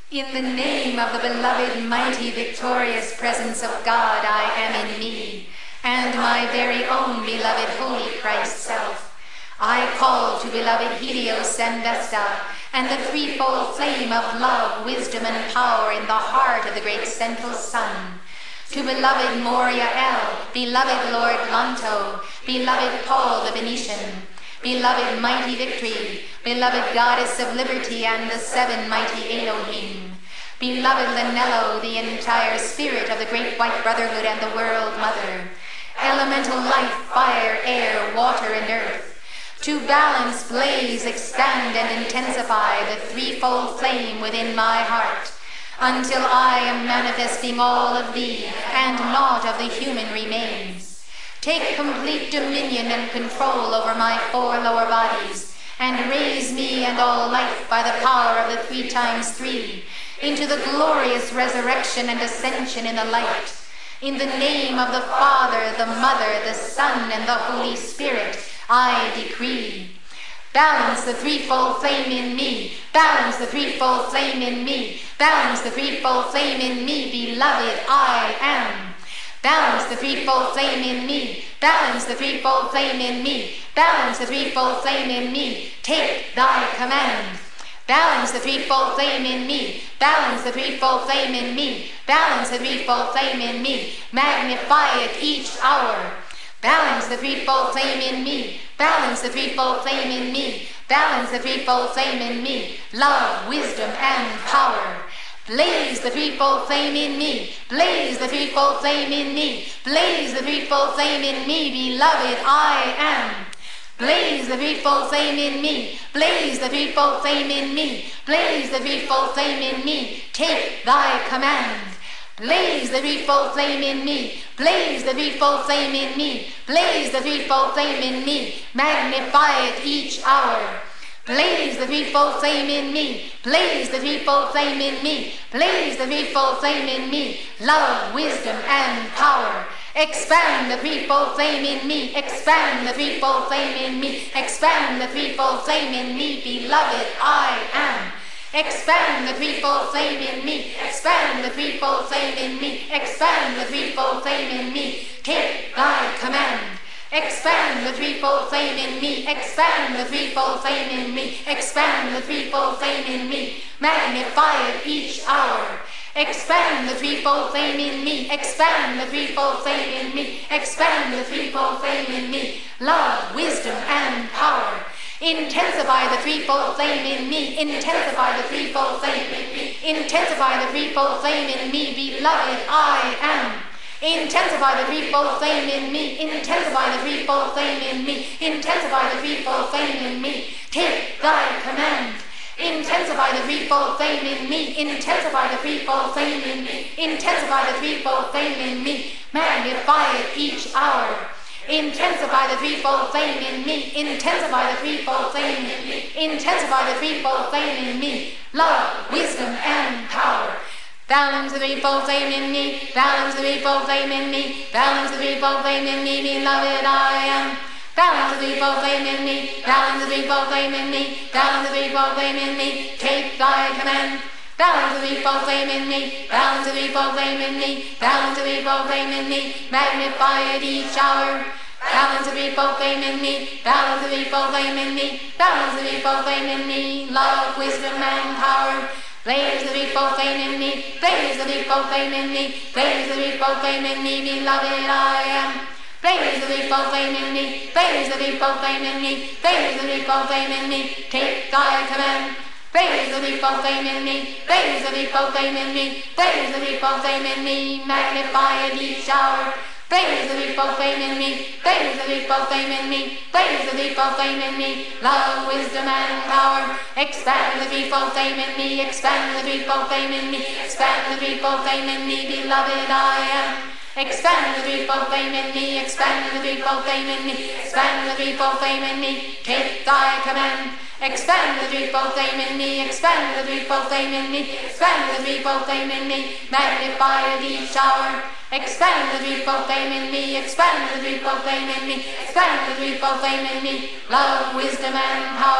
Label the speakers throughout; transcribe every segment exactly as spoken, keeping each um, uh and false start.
Speaker 1: In the name of the beloved, mighty, victorious presence of God, I am in me, and my very own beloved Holy Christ self. I call to beloved Helios and Vesta, and the threefold flame of love, wisdom, and power in the heart of the great central sun. To beloved Moria El, beloved Lord Lanto, beloved Paul the Venetian, beloved mighty Victory, beloved Goddess of Liberty and the seven mighty Elohim, beloved Lanello, the entire spirit of the great white brotherhood and the world mother, elemental life, fire, air, water, and earth, to balance, blaze, expand, and intensify the threefold flame within my heart, until I am manifesting all of thee, and naught of the human remains. Take complete dominion and control over my four lower bodies, and raise me and all life by the power of the three times three, into the glorious resurrection and ascension in the light. In the name of the Father, the Mother, the Son, and the Holy Spirit, I decree. Balance the threefold flame in me, balance the threefold flame in me, balance the threefold flame in me, beloved I am. Balance the threefold flame in me, balance the threefold flame in me, balance the threefold flame in me, take thy command. Balance the threefold flame in me, balance the threefold flame in me, balance the threefold flame in me, magnify it each hour. Balance the threefold flame in me, balance the threefold flame in me, balance the threefold flame in me, love, wisdom, and power. Blaze the threefold flame in me, blaze the threefold flame in me, blaze the threefold flame in me, beloved I am. Blaze the threefold flame in me, blaze the threefold flame in me, blaze the threefold flame in me, take thy command. Blaze the threefold flame in me, blaze the threefold flame in me, blaze the threefold flame in me, magnify it each hour. Blaze the threefold flame in me, blaze the threefold flame in me, blaze the threefold flame in me, love, wisdom, and power. Expand the threefold flame in me, expand the threefold flame in me, expand the threefold flame in me, beloved I am. Expand the threefold flame in me, expand the threefold flame in me, expand the threefold flame in me, take thy command. Expand the threefold flame in me, expand the threefold flame in me, expand the threefold flame in me, magnify it each hour. Expand the threefold flame in me, expand the threefold flame in me, expand the threefold flame in me, love, wisdom, and power. Intensify the threefold flame in me, intensify the threefold flame in me, intensify the threefold flame in me, beloved I am. Intensify the threefold flame in me, intensify the threefold flame in me, intensify the threefold flame in me, take thy command. Intensify the threefold flame in me, intensify the threefold flame in me, intensify the threefold flame in me, magnify it each hour. Intensify the threefold flame in me, intensify the threefold flame in me, intensify the threefold flame in me, love, wisdom, and power. Balance the threefold flame in me, balance the threefold flame in me, balance the threefold flame in me, beloved I am. Balance the threefold flame in me, balance the threefold flame in me, balance the threefold flame in me, take thy command. Balance the threefold flame in me, balance the threefold flame in me, balance the threefold flame in me, magnify it each hour. Balance the threefold flame in me, balance the threefold flame in me, balance the threefold flame in me, love, wisdom, and power. Blaze the threefold flame in me, blaze the threefold flame in me, blaze the threefold flame in me, beloved I am. Blaze the threefold flame in me, blaze the threefold flame in me, blaze the threefold flame in me, take thy command. Blaze the threefold flame in me, blaze the threefold flame in me, blaze the threefold flame in me, magnify it each hour. Blaze the threefold flame in me, blaze the threefold flame in me, blaze the threefold flame in me, love, wisdom, and power. Expand the threefold flame in me, expand the threefold flame in me, expand the threefold flame in me, beloved I am. Expand the threefold flame in me, expand the threefold flame in me, expand the threefold flame in me, take thy command. Expand the threefold flame in me, expand the threefold flame in me, expand the threefold flame in me, magnify it each hour. Expand the threefold flame in me, expand the threefold flame in me, expand the threefold flame in me, love, wisdom, and power.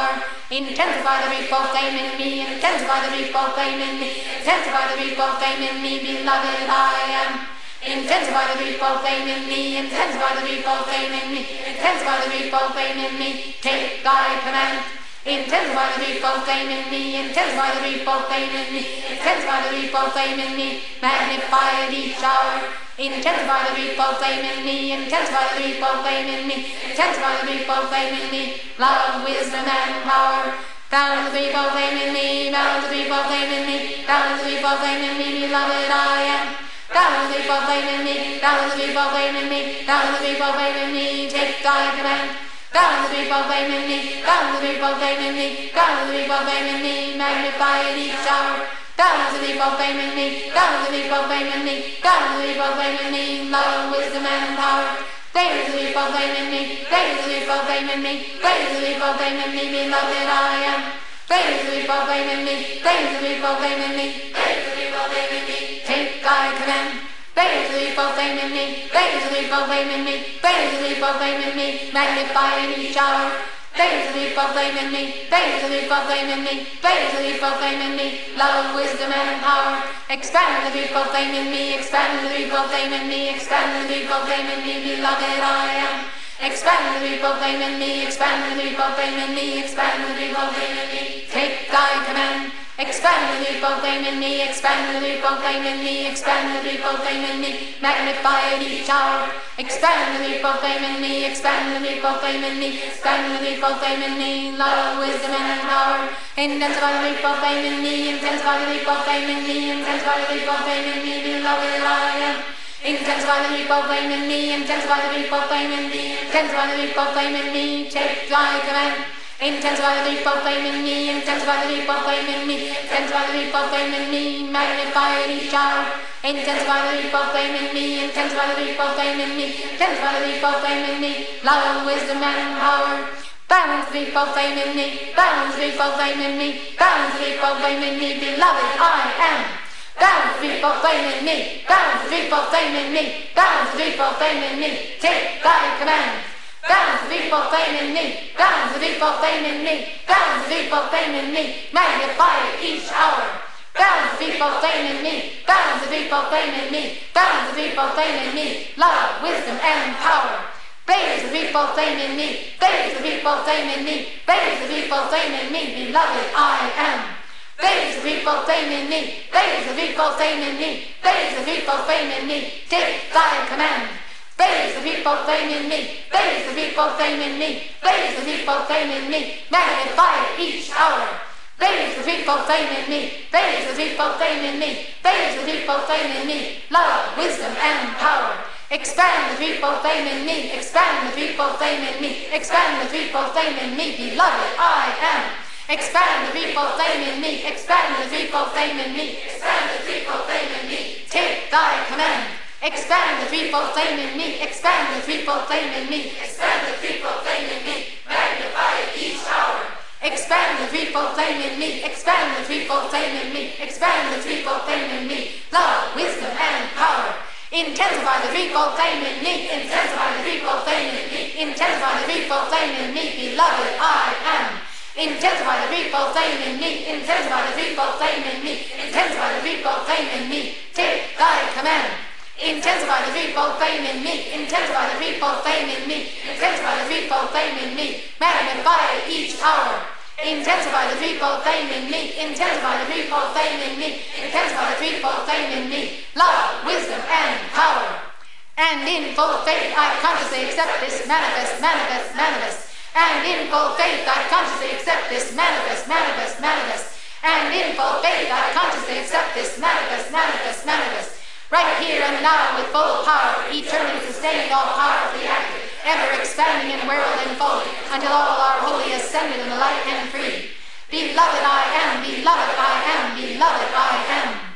Speaker 1: Intensify the reapful flame in me, intensify the reapful flame in me, intensify the reapful flame in me, beloved I am. Intensify the reapful flame in me, intensify the reapful flame in me, intensify the reapful flame in me, take thy command. Intensify the reapful flame in me, intensify the reapful flame in me, intensify the reapful flame in me, magnify it each hour. Intensify the reapful flame in me, intensify the reapful flame in me, intensify the reapful flame in me, love, wisdom, and power. Down the reapful flame in me, down the reapful flame in me, down the reapful flame in me, beloved I am. Down the reapful flame in me, down the reapful flame in me, down the reapful flame in me, take thy command. Down the reapful flame in me, down the reapful flame in me, down the reapful flame in me, magnify it each hour. Down the reapful flame in me, down the reapful flame in me, down the reapful flame in me, love, wisdom, and power. There's the reapful flame in me, there's the reapful flame in me, there's the reapful flame in me, beloved I am. There's the reapful flame in me, there's the reapful flame in me, there's the reapful flame in me, take thy command. There's the reapful flame in me, there's the reapful flame in me, there's the reapful flame in me, magnify in each hour. There's the reapful flame in me, there's the reapful flame in me, there's the reapful flame in me, love, wisdom, and power. Expand the reapful flame in me, expand the reapful flame in me, expand the reapful flame in me, beloved I am. Expand the reapful flame in me, expand the reapful flame in me, expand the reapful flame in me, take thy command. Expand the reapful flame in me, expand the reapful flame in me, expand the reapful flame in me, magnify it each hour. Expand the reapful flame in me, expand the reapful flame in me, expand the reapful flame in me, love, wisdom, and power. Intensify the reapful flame in me, intensify the reapful flame in me, intensify the reapful flame in me, beloved I am. Intensify the reapful flame in me, intensify the reapful flame in me, intensify the reapful flame in me, take thy command. Intensify the reapful flame in me, intensify the reapful flame in me, intensify the reapful flame in me, magnify it each hour. Intensify the reapful flame in me, intensify the reapful flame in me, intensify the reapful flame in me, love, wisdom, and power. Balance the reapful flame in me, balance the reapful flame in me, balance the reapful flame in me, beloved I am. Balance the reapful flame in me, balance the reapful flame in me, balance the reapful flame in me, take thy command. Balance the reapful flame in me, balance the reapful flame in me, balance the reapful flame in me, magnify it each hour. Balance the reapful flame in me, balance the reapful flame in me, balance the reapful flame in me, love, wisdom, and power. Blaze the reapful flame in me, blaze the reapful flame in me, blaze the reapful flame in me, beloved I am. Blaze the reapful flame in me, blaze the reapful flame in me, blaze the reapful flame in me, take thy command. Blaze the reapful flame in me, blaze the reapful flame in me, blaze the reapful flame in me, magnify it each hour. Blaze the reapful flame in me, blaze the reapful flame in me, blaze the reapful flame in me, love, wisdom, and power. Expand the reapful flame in me, expand the reapful flame in me, expand the reapful flame in me, beloved I am. Expand the reapful flame in me, expand the reapful flame in me, expand the reapful flame in me, take thy command. Expand the reapful flame in me, expand the reapful flame in me, expand the reapful flame in me, magnify it each hour. Expand the reapful flame in me, expand the reapful flame in me, expand the reapful flame in me, love, wisdom, and power. Intensify the reapful flame in me, intensify the reapful flame in me, intensify the reapful flame in me, beloved I am. Intensify the reapful flame in me, intensify the reapful flame in me, intensify the reapful flame in me, take thy command. Intensify the reapful flame in me, intensify the reapful flame in me, intensify the reapful flame in me, magnify it each hour. Intensify the reapful flame in me, intensify the reapful flame in me, intensify the reapful flame in me, love, wisdom, and power. And in full faith I consciously accept this manifest, manifest, manifest. And in full faith I consciously accept this manifest, manifest, manifest. And in full faith I consciously accept this manifest, manifest, manifest. Right here and now with full power, eternally sustained, all powerfully active, ever expanding in world and fold, until all are wholly ascended in the light and free. Beloved I am, beloved I am, beloved I am.